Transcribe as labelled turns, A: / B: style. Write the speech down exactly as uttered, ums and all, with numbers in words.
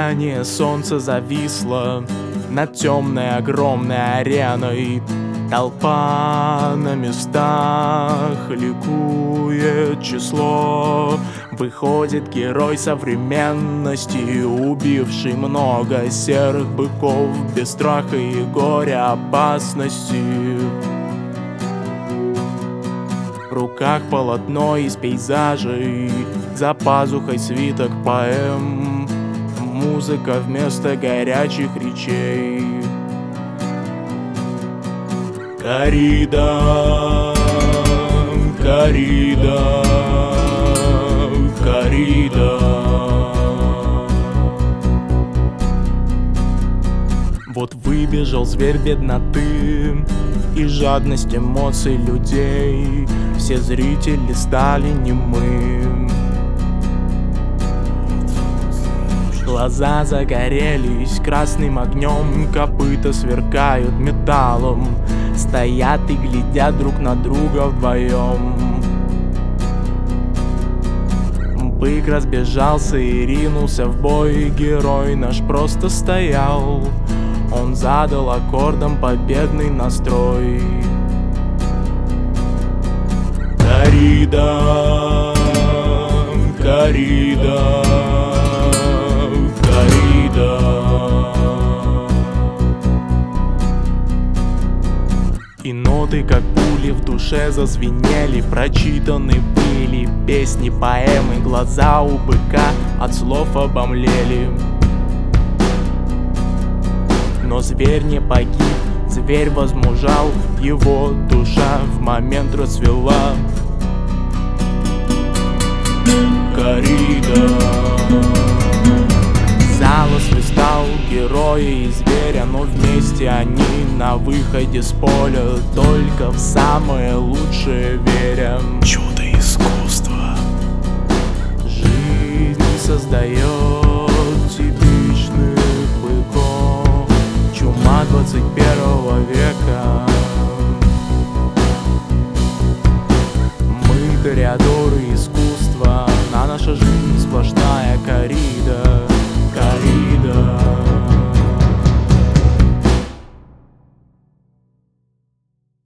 A: сияние солнца зависло над темной огромной ареной. Толпа на местах ликует число. Выходит герой современности, убивший много серых быков, без страха и горя опасности. В руках полотно из пейзажей, за пазухой свиток поэм, музыка вместо горячих речей. Коррида, коррида, коррида. Вот выбежал зверь бедноты и жадность эмоций людей. Все зрители стали немы. Глаза загорелись красным огнем, копыта сверкают металлом. Стоят и глядят друг на друга вдвоем. Бык разбежался и ринулся в бой. Герой наш просто стоял. Он задал аккордом победный настрой. Коррида, коррида, коррида. И ноты, как пули, в душе зазвенели. Прочитаны были песни, поэмы. Глаза у быка от слов обомлели. Но зверь не погиб, зверь возмужал. Его душа в момент расцвела. Коррида. Зал освистал героя и зверя, но вместе они на выходе с поля, только в самое лучшее веря.
B: Чудо искусства.
A: Жизнь создает типичных быков. Чума двадцать первого века. Мы рядом